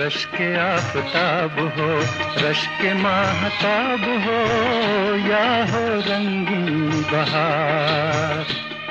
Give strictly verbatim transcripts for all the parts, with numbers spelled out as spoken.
Rush के आफताब हो, rush के माहताब हो, या हो रंगीन बहार।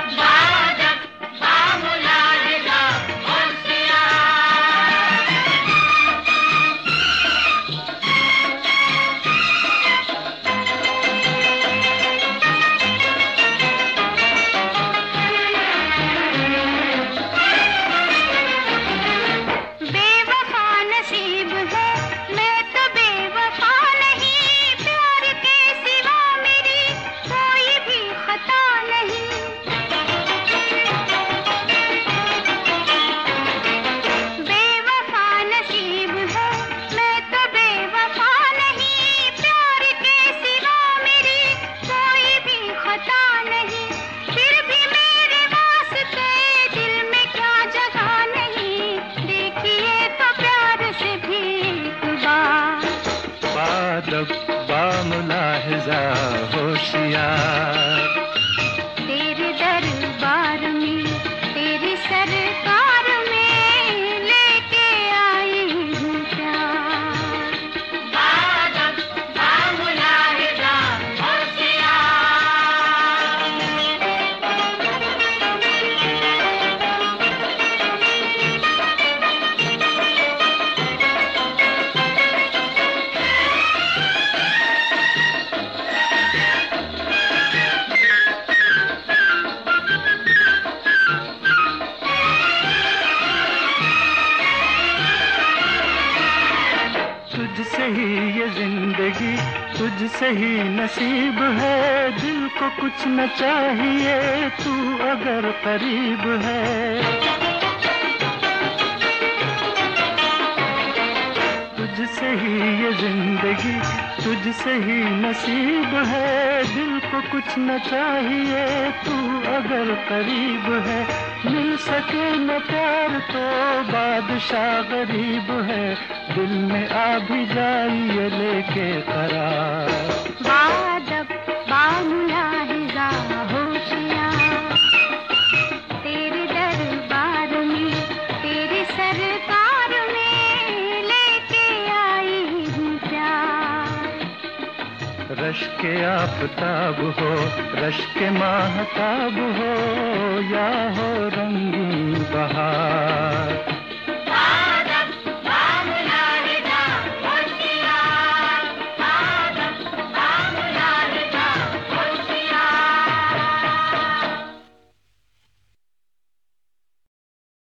बादब बामुलाहिज़ा होशियार, तेरे दरबार में तेरी सरकार में लेके आई हूँ प्यार। बादब बामुलाहिज़ा होशियार। तुझसे ही ये जिंदगी, तुझसे ही नसीब है, दिल को कुछ न चाहिए तू अगर करीब है। तुझसे ही ये जिंदगी, तुझसे ही नसीब है, दिल को कुछ न चाहिए तू अगर करीब है। मिल सके न प्यार तो बादशाह गरीब है, दिल में आ भी जाइए लेके करार। बादब बामुलाहिज़ा होशियार, तेरे दरबार में तेरी सरकार में लेके आई हूँ प्यार। रश के आफताब हो, रश के माहताब हो, या हो रंगीन बहार।